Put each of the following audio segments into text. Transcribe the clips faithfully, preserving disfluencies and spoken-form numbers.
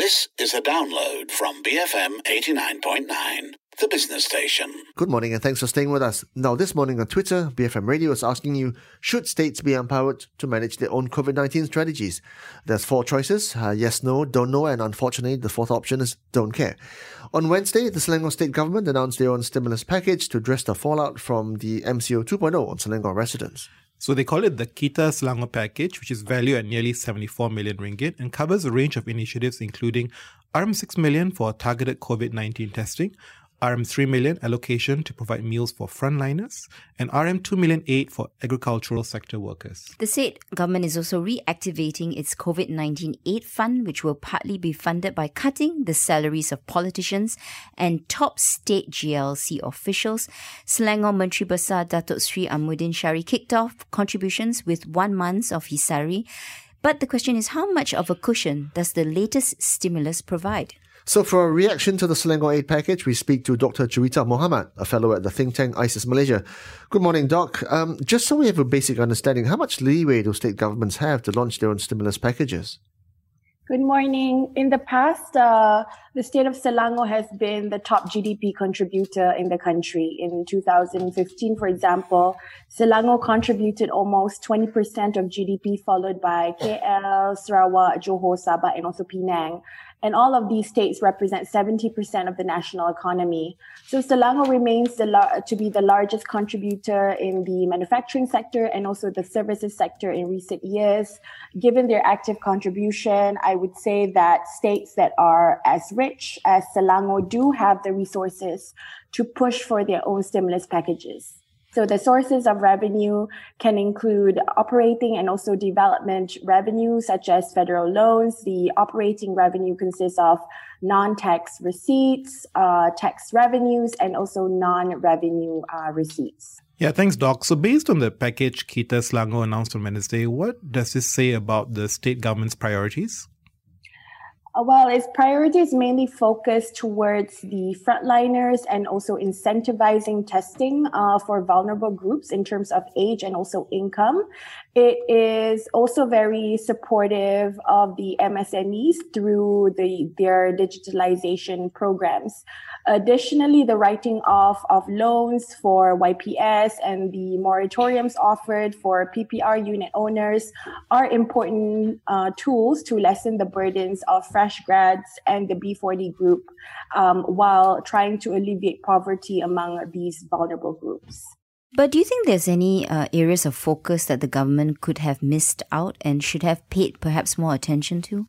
This is a download from B F M eighty-nine point nine, the business station. Good morning and thanks for staying with us. Now, this morning on Twitter, B F M Radio is asking you, should states be empowered to manage their own COVID nineteen strategies? There's four choices, uh, yes, no, don't know, and unfortunately, the fourth option is don't care. On Wednesday, the Selangor state government announced their own stimulus package to address the fallout from the M C O two point oh on Selangor residents. So they call it the Kita Selangor package, which is valued at nearly seventy-four million ringgit and covers a range of initiatives including R M six million for targeted COVID nineteen testing, R M three million allocation to provide meals for frontliners, and R M two million aid for agricultural sector workers. The state government is also reactivating its COVID nineteen aid fund, which will partly be funded by cutting the salaries of politicians and top state G L C officials. Selangor Menteri Besar Datuk Sri Amuddin Shari kicked off contributions with one month of his salary. But the question is, how much of a cushion does the latest stimulus provide? So for a reaction to the Selangor aid package, we speak to Doctor Juwita Mohamad, a fellow at the think tank ISIS Malaysia. Good morning, Doc. Um, just so we have a basic understanding, how much leeway do state governments have to launch their own stimulus packages? Good morning. In the past, uh, the state of Selangor has been the top G D P contributor in the country. In two thousand fifteen, for example, Selangor contributed almost twenty percent of G D P, followed by K L, Sarawak, Johor, Sabah, and also Penang. And all of these states represent seventy percent of the national economy. So Selangor remains the lar- to be the largest contributor in the manufacturing sector and also the services sector in recent years. Given their active contribution, I would say that states that are as rich as Selangor do have the resources to push for their own stimulus packages. So the sources of revenue can include operating and also development revenue, such as federal loans. The operating revenue consists of non-tax receipts, uh, tax revenues, and also non-revenue uh, receipts. Yeah, thanks, Doc. So based on the package Kita Selangor announced on Wednesday, what does this say about the state government's priorities? Uh, well, its priorities mainly focus towards the frontliners and also incentivizing testing uh, for vulnerable groups in terms of age and also income. It is also very supportive of the M S M Es through the their digitalization programs. Additionally, the writing off of loans for Y P S and the moratoriums offered for P P R unit owners are important uh, tools to lessen the burdens of fresh grads and the B forty group um, while trying to alleviate poverty among these vulnerable groups. But do you think there's any uh, areas of focus that the government could have missed out and should have paid perhaps more attention to?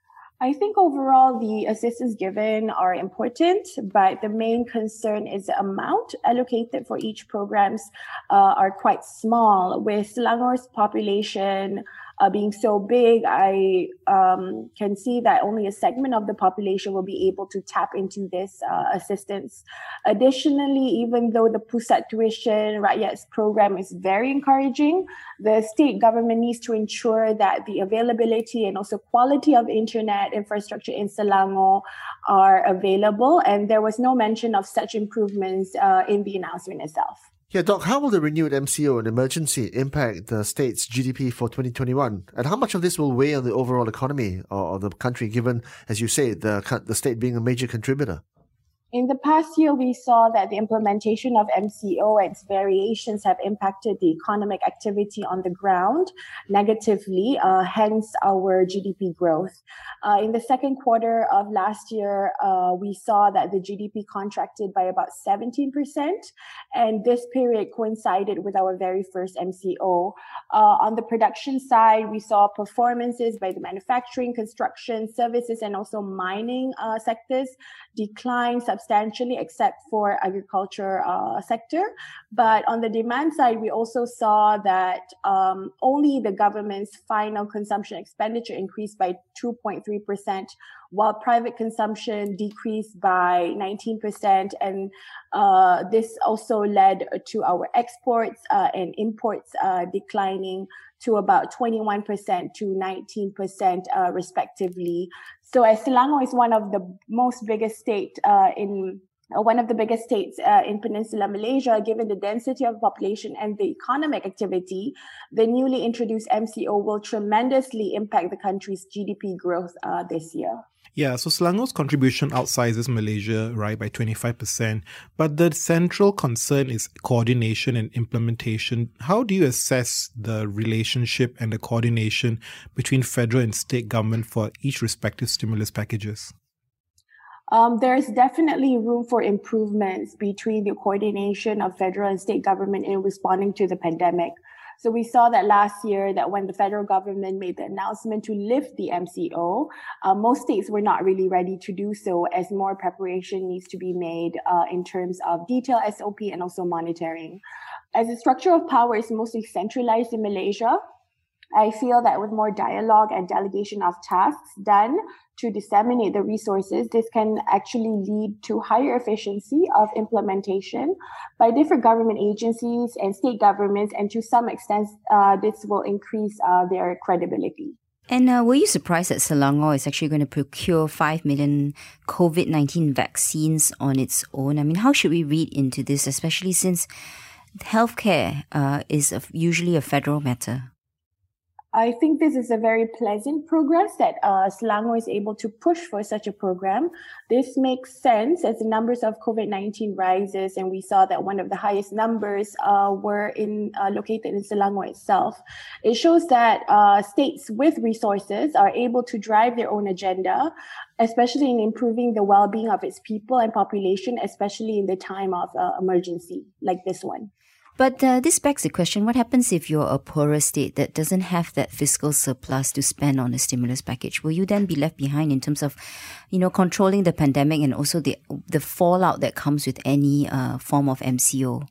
I think overall the assistance given are important, but the main concern is the amount allocated for each programs uh, are quite small. With Selangor's population uh, being so big, I um, can see that only a segment of the population will be able to tap into this uh, assistance. Additionally, even though the Pusat Tuition Rakyat's program is very encouraging, the state government needs to ensure that the availability and also quality of internet infrastructure in Selangor are available, and there was no mention of such improvements uh, in the announcement itself. Yeah, Doc, how will the renewed M C O and emergency impact the state's G D P for twenty twenty-one? And how much of this will weigh on the overall economy of the country, given, as you say, the the state being a major contributor? In the past year, we saw that the implementation of M C O and its variations have impacted the economic activity on the ground negatively, uh, hence our G D P growth. Uh, in the second quarter of last year, uh, we saw that the G D P contracted by about seventeen percent, and this period coincided with our very first M C O. Uh, on the production side, we saw performances by the manufacturing, construction, services, and also mining uh, sectors decline substantially, except for agriculture uh, sector. But on the demand side, we also saw that um, only the government's final consumption expenditure increased by two point three percent, while private consumption decreased by nineteen percent. And uh, this also led to our exports uh, and imports uh, declining to about twenty-one percent to nineteen percent uh, respectively. So as Selangor is one of the most biggest state uh, in uh, one of the biggest states uh, in Peninsular Malaysia, given the density of population and the economic activity, the newly introduced M C O will tremendously impact the country's G D P growth uh, this year. Yeah, so Selangor's contribution outsizes Malaysia, right, by twenty-five percent. But the central concern is coordination and implementation. How do you assess the relationship and the coordination between federal and state government for each respective stimulus packages? Um, there's definitely room for improvements between the coordination of federal and state government in responding to the pandemic. So we saw that last year that when the federal government made the announcement to lift the M C O, uh, most states were not really ready to do so, as more preparation needs to be made uh, in terms of detailed S O P and also monitoring. As the structure of power is mostly centralized in Malaysia, I feel that with more dialogue and delegation of tasks done to disseminate the resources, this can actually lead to higher efficiency of implementation by different government agencies and state governments, and to some extent, uh, this will increase uh, their credibility. And uh, were you surprised that Selangor is actually going to procure five million COVID nineteen vaccines on its own? I mean, how should we read into this, especially since healthcare uh, is a, usually a federal matter? I think this is a very pleasant progress that uh, Selangor is able to push for such a program. This makes sense as the numbers of COVID nineteen rises, and we saw that one of the highest numbers uh, were in uh, located in Selangor itself. It shows that uh, states with resources are able to drive their own agenda, especially in improving the well-being of its people and population, especially in the time of uh, emergency like this one. But uh, this begs the question, what happens if you're a poorer state that doesn't have that fiscal surplus to spend on a stimulus package? Will you then be left behind in terms of, you know, controlling the pandemic and also the the fallout that comes with any uh, form of M C O?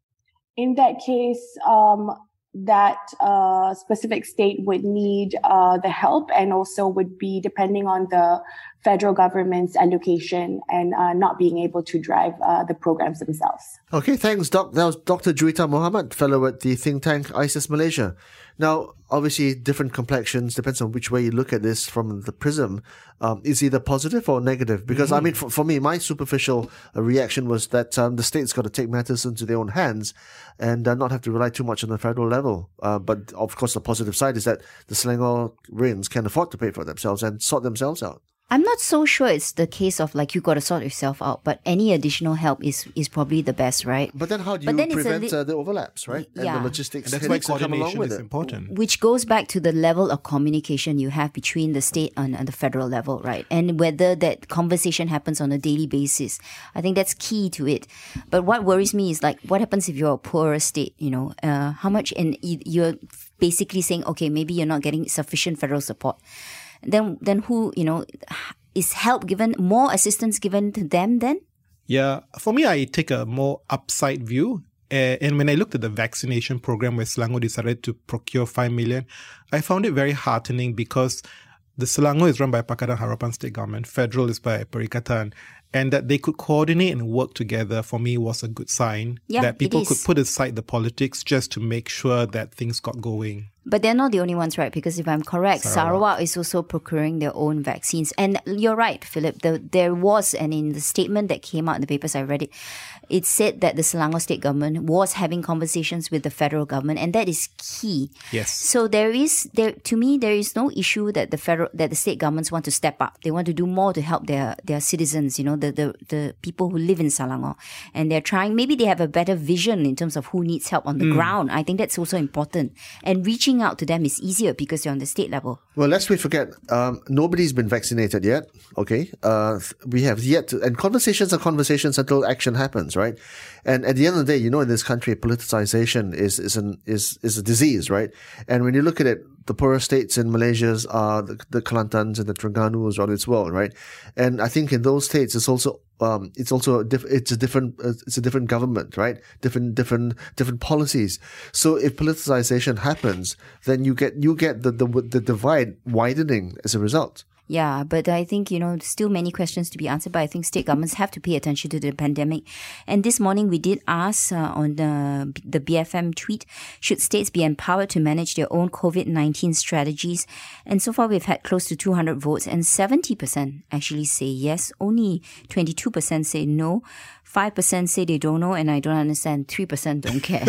In that case, um, that uh, specific state would need uh, the help, and also would be depending on the federal government's allocation and uh, not being able to drive uh, the programs themselves. Okay, thanks, Doc. That was Doctor Juwita Mohamad, fellow at the think tank ISIS Malaysia. Now, obviously, different complexions, depends on which way you look at this from the prism, um, is either positive or negative. Because, mm-hmm. I mean, for, for me, my superficial uh, reaction was that um, the state's got to take matters into their own hands and uh, not have to rely too much on the federal level. Uh, but, of course, the positive side is that the Selangorians can afford to pay for themselves and sort themselves out. I'm not so sure it's the case of like you got to sort yourself out, but any additional help is is probably the best, right? But then how do you prevent li- uh, the overlaps, right? And yeah. the logistics. And that's why coordination is it. important. Which goes back to the level of communication you have between the state and, and the federal level, right? And whether that conversation happens on a daily basis. I think that's key to it. But what worries me is like, what happens if you're a poorer state, you know? Uh, how much, and you're basically saying, okay, maybe you're not getting sufficient federal support. Then, then who, you know, is help given, more assistance given to them then? Yeah, for me, I take a more upside view. Uh, and when I looked at the vaccination program where Selangor decided to procure five million, I found it very heartening because the Selangor is run by Pakatan Harapan State Government, federal is by Perikatan, and that they could coordinate and work together for me was a good sign yeah, that people could put aside the politics just to make sure that things got going. But they're not the only ones, right? Because if I'm correct, Sarawak, Sarawak is also procuring their own vaccines. And you're right, Philip. The, there was, and in the statement that came out in the papers, I read it, it said that the Selangor state government was having conversations with the federal government, and that is key. Yes. So there is, there to me, there is no issue that the federal, that the state governments want to step up. They want to do more to help their their citizens, you know, the the the people who live in Selangor, and they're trying. Maybe they have a better vision in terms of who needs help on the mm. ground. I think that's also important, and reaching out to them is easier because you're on the state level. Well, lest we forget, um, nobody's been vaccinated yet. Okay, uh, we have yet to, and conversations are conversations until action happens, right? And at the end of the day, you know, in this country, politicization is is an is is a disease, right? And when you look at it, the poorer states in Malaysia are the, the Kelantans and the Terengganu around its world, right? And I think in those states, it's also um, it's also a diff- it's a different uh, it's a different government, right? Different different different policies. So if politicization happens, then you get you get the the, the divide widening as a result. Yeah, but I think, you know, still many questions to be answered, but I think state governments have to pay attention to the pandemic. And this morning we did ask uh, on the, the B F M tweet, should states be empowered to manage their own COVID nineteen strategies? And so far we've had close to two hundred votes, and seventy percent actually say yes, only twenty-two percent say no, five percent say they don't know, and I don't understand, three percent don't care.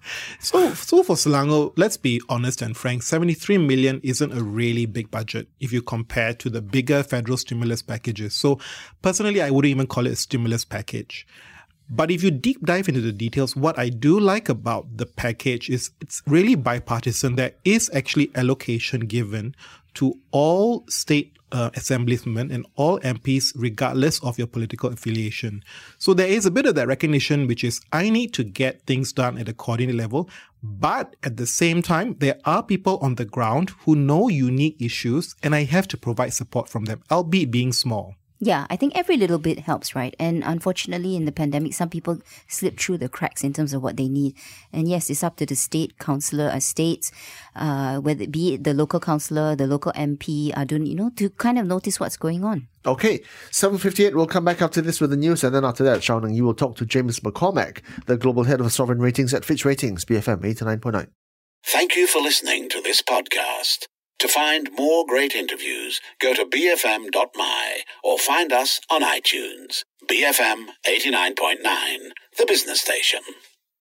so, so for Selangor, let's be honest and frank, seventy-three million isn't a really big budget if you compare to to the bigger federal stimulus packages. So personally, I wouldn't even call it a stimulus package. But if you deep dive into the details, what I do like about the package is it's really bipartisan. There is actually allocation given to all state uh, assemblymen and all M Ps, regardless of your political affiliation. So there is a bit of that recognition, which is I need to get things done at a coordinated level. But at the same time, there are people on the ground who know unique issues, and I have to provide support from them, albeit being small. Yeah, I think every little bit helps, right? And unfortunately, in the pandemic, some people slip through the cracks in terms of what they need. And yes, it's up to the state councillor, uh, states, uh, whether it be it the local councillor, the local M P, uh, don't, you know, to kind of notice what's going on. Okay, seven fifty-eight, we'll come back after this with the news, and then after that, Shao Neng, you will talk to James McCormack, the Global Head of Sovereign Ratings at Fitch Ratings, B F M eighty-nine point nine. Thank you for listening to this podcast. To find more great interviews, go to b f m dot m y or find us on iTunes. B F M eighty-nine point nine, the business station.